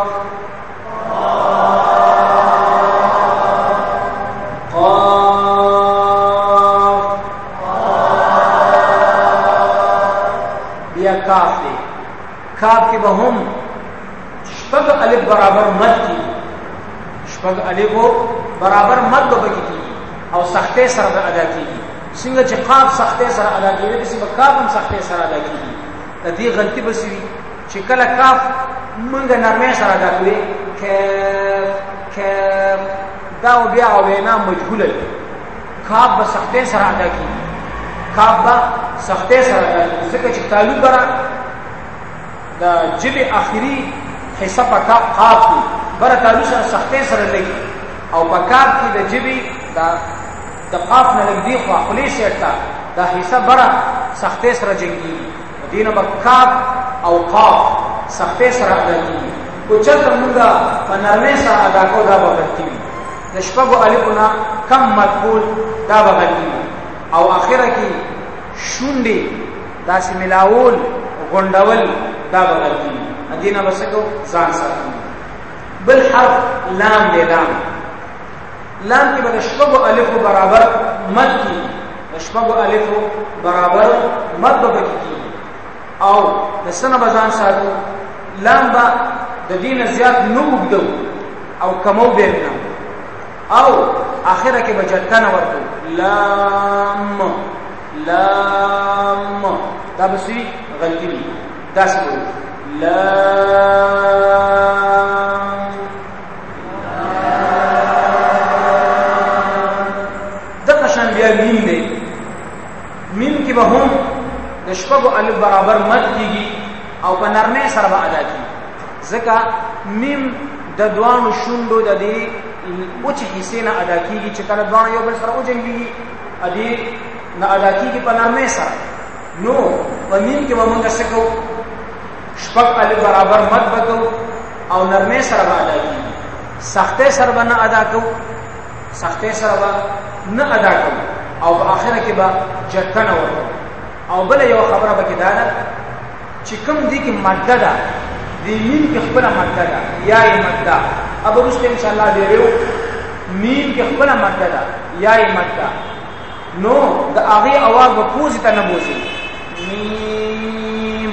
قاف بیا کاف دی. کاف کې به هم شپږ الف برابر مد کی، شپږ الفو برابر مد به کیږي او سختې سره به ادا کیږي. څنګه چې قاف سختې سره ادا کیږي دغه څنګه کاف هم سختې سره ادا کیږي. د دې غلطي به سوي چې کله کاف مونږ نرمه سره ادا کړی کاف کاف دا بیا او وینا مجهوله ده. کاف به سختې سره ادا کیږي، کاف به سختې سره ادا کیږي ځکه چې تعلق برا د جبه اخري حصہ په قاف کې بر تعلق سره سختې سره لګي او په کاف کې د جبه دا د قاف نه لګي خو خپلې سیټه دا حصہ بر سختې سره جنگي دینه په کاف او قاف سختې سره ادا کیږي. او چې څنګه په نرمه سره ادا کو دا به غلطي د شپږو الفونه کم مقبول دا به غلطي او اخره کې شونډې داسې ملاول غونډول دا به غلطي دینه بسکو ځان سره. بل حرف لام دی. لام لام کې به شپږو الفو برابر مد کی، شپږو الفو برابر مد به کیږي او د سنه بزان ساتو. لام با د دین زیات نو وګدو او کمو به نه او اخره کې بجټنه ورته لام لام دا بسې غلطي دي. دا څه وایي لام د قشن بیا میم دی. میم کې به هم د شپږو الف برابر مد کیږي او په نرمه سره به ادا کیږي ځکه میم د دوانو شوندو د دې اوچ حصے نه ادا کیږي چې کله دوانو یو بل سره اوجنګي ادي نه ادا کیږي په نرمه سره. نو په میم کې موږ څه کوو شپږ الف برابر مد وکړو او نرمه سره به ادا کیږي. سختې سره به نه ادا کوو، سختې سره به نه ادا کوو او په اخره کې به جټنه ورکړو. او بل یو خبره به کې دا ده چې کوم دي کې ماده ده د میم کې خپل ماده ده یا یې ماده اب ورسته ان شاء الله دیو میم کې خپل ماده ده یا یې ماده نو د هغه اواز په پوزي ته نه بوزي میم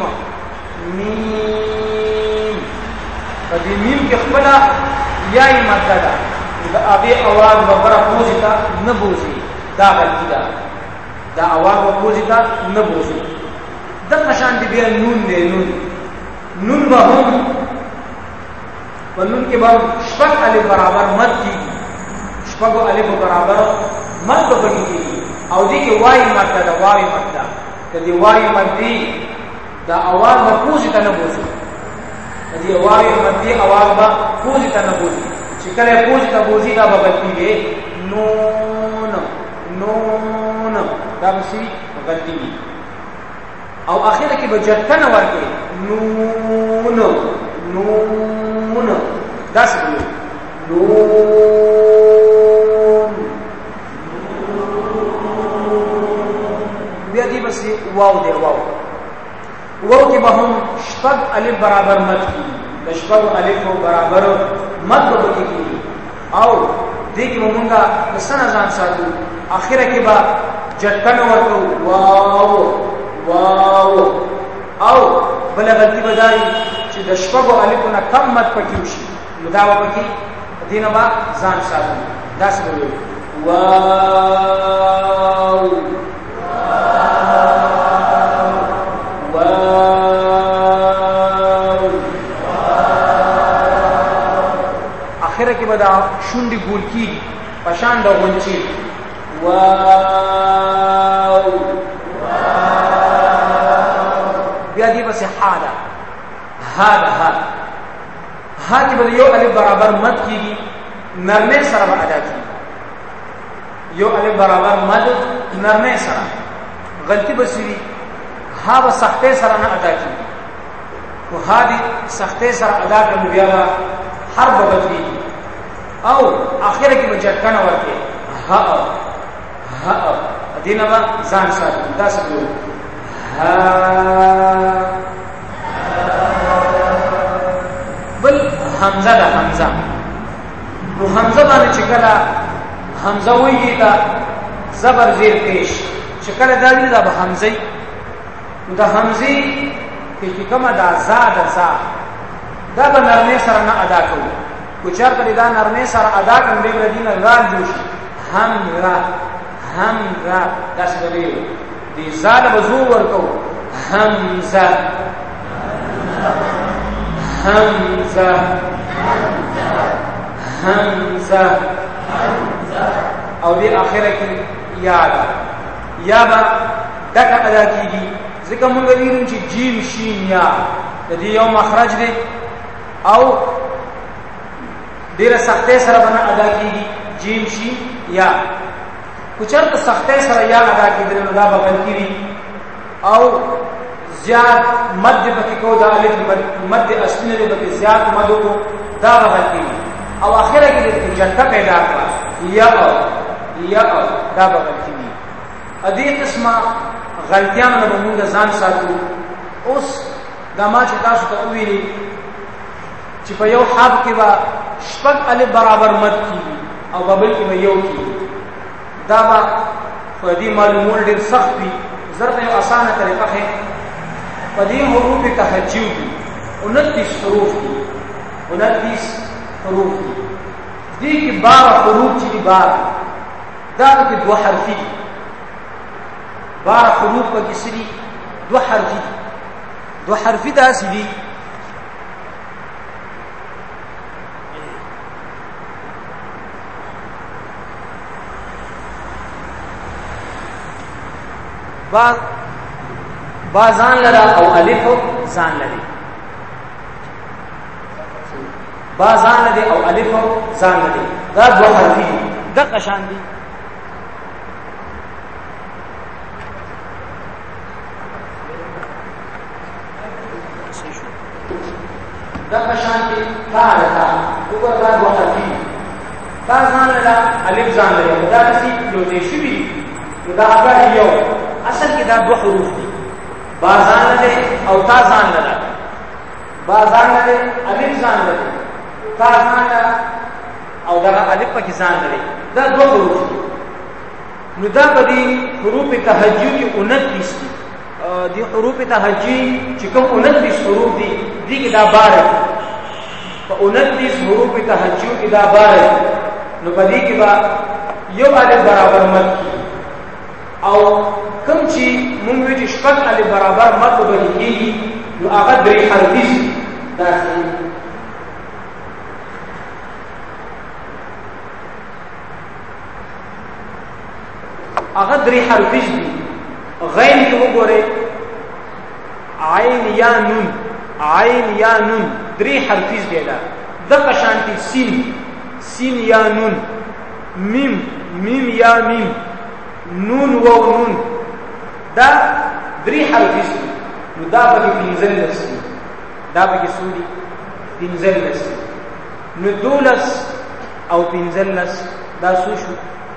میم په دې میم کې خپل یا یې ماده ده د هغه اواز په بره پوزي ته نه بوزي. دا غلطی ده. دا اواز په پوزي ته نه بوزي. د نشان دی بیا نون دی. نون نون به هم په نون کې به شپږ الف برابر مد کیږي، شپږ الف برابر مد به کیږي او دې کې وای ماده ده. وای ماده د دې وای ماده دا اواز په پوزي ته نه بوزي. د دې وای ماده اواز په پوزي ته نه بوزي. چې کله پوزي ته بوزي دا به کیږي نون نون دا به شي غلطي او اخره کې به جټنه ورکړي نون نون دا څه دی نون بیا دی بس واو دی. واو واو کې به هم شپږ الف برابر مد کیږي، د شپږ الف برابر مد به کیږي او دې کې مونږه د سنا ځان ساتو. اخره کې به جټنه ورکړو واو واو او بل غلطي بدای چې د شپږو الفونو کم مد پکې وشي نو دا وکړي دینه با ځان ساتي دا څه وایي واو واو اخره کې به دا شونډې ګول کیږي پشان د غونچې واو بیا دې بس حاله هذا هذا هذه بل یو الف برابر مد کیږي نرمه سره ادا کیږي یو الف برابر مد نرمه سره غلطی بسوي ها به سختي سره نه ادا کیږي او هذه سختي سره ادا کړو بیا حرف بدلیږي او اخره کې مجکنه ورته ها ها دینه با ځان ساتي دا څه دی ها بل حمزه ده حمزه نو حمزه باندې چې کله حمزه وایي دا زبر زیر پیش چې کله دا ویل دا به حمزه نو دا حمزه کې کومه دا زاد زا دا به نرمه سره نه ادا کوي کو چار کړي دا نرمه سره ادا کوي د دین را جوش هم را هم را دا څه دی دې زاد به زور ورکو حمزه حمزه حمزه او دې اخره کې یاد یا با دغه ادا کیږي ځکه موږ ویلو چې جیم شین یا د دې یو مخرج دی او ډیره سختۍ سره باندې ادا کیږي جیم شین یا کچرته سختۍ سره یا ادا کیږي نو دا به کیږي او زیاد مد پکې کو دا الف مد اصلي نه پکې زیاد مد کو دا به کیږي او اخره کې د جټه پیدا کړه یا یا دا به کیږي ا دې قسمه غلطیان نه موږ ځان ساتو اوس دا ما چې تاسو ته ویلي چې په یو حرف کې با شپږ الف برابر مد کیږي او بل کې به یو کیږي دا به په دې معلومول ډېر سخت وي ضرب یو اسانه طریقه ہے په دې حروف تهجی دي انتیس حروف دي انتیس حروف دي دې کې بارہ حروف چې دي بارہ دا کې دوه حرفي دي بارہ حروف په کې سړي دوه حرفي دي دوه حرفي دا سړي با با ځان لرا او الف ځان لري با ځان لري او الف ځان لري دا دوه حرفي دي د قشان دي د قشان دي تا لرا وګوره دا دوه حرفي با ځان لرا الف ځان لري دا چې یو دې شي دا هغه یو اصل کې دا دوه حروف دي بازان له او تا ځان له بازان له الف ځان له تا ځان له او دا الف پکې ځان له دا دوه حروف دي نو دا په دې حروف تهجی کې انتیس دي دي حروف تهجی چې کوم انتیس حروف دي دي کې دا بار په انتیس حروف تهجی کې دا بار نو په دې کې با یو الف برابر مد او کوم چې مونږ وی شپږ الف برابر مد وبلیږي نو هغه درې حرفي دي دا هغه درې حرفي دي غین کې وګوره عین یا نون عین یا نون درې حرفي دي دا د قشانتی سین سین یا نون میم میم یا میم نون و نون دا درې حرفي دي نو دا به پنځل لسي دا به سوري پنځل لسي نو دولس او پنځل لس دا څو شو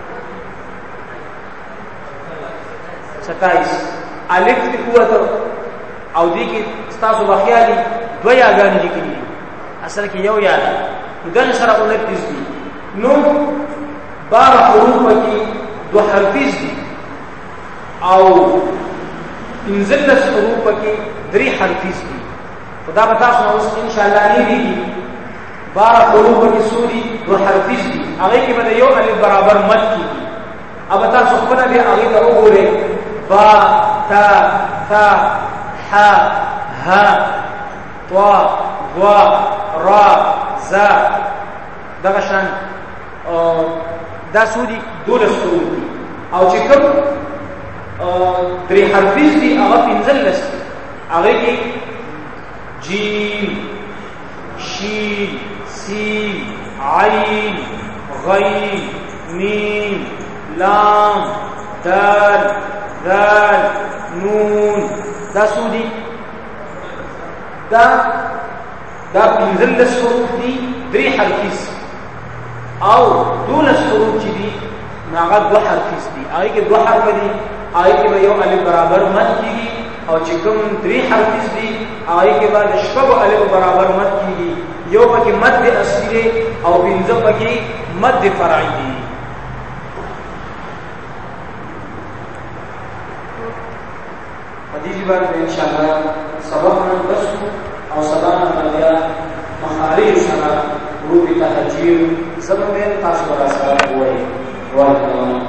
ستایس الف کی قوت او دې کې تاسو واخیالي دوه یاګانې لیکلي اصل کې یو یاد ګن سره انتیس دي نو بار حروف کې دو حرفي دي او انزل حروف کې درې حرفیز دي خدا به تاسو نو ان شاء الله نه دي بار حروف کې سوري دو حرفیز دي هغه کې به یو الف برابر مد کیږي اب تاسو خپل به هغه ته وګورئ با تا ثا ح ه طا ضا را زا دغه شان دا سوري دولس حروف دي او چې کوم درې حرفیز دي هغه پنځلس دي هغه کې جیم شین سین عین غین میم لام دال ذال نون دا سودی دا دا پنځلس حروف دي درې حرفیز او دولس حروف چې دي هغه دوه حرفیز دي هغه کې دوه حرف دي هغه کې یو الف برابر مد کیږي او چې کوم درې حرفیز دي هغه کې به شپږ الف برابر مد کیږي یو پکې مد اصلي او پنځه پکې مد فرعي دي حدیث باندې ان شاء الله سبق نن بس او سبق بیا مخارج سره روح تهجیر زموږ تاسو راځي وایي